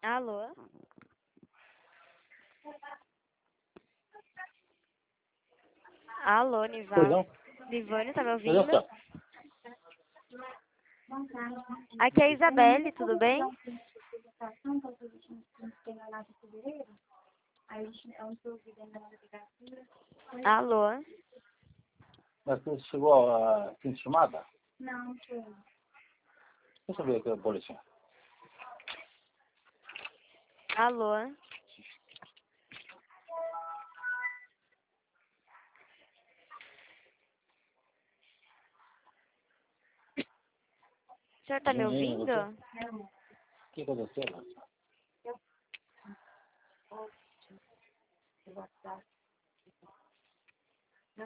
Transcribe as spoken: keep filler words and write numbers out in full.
Alô? Alô, Pois Nival? não? Nivane, tá me Pois não, ouvindo? senhor. Aqui é a Isabelle, tudo bem? Alô? Mas você chegou a fim de chamada? Não, não foi. Deixa eu ver aqui o boletim. Alô? O senhor tá me Juninho, ouvindo? você? Não. O que aconteceu? Eu...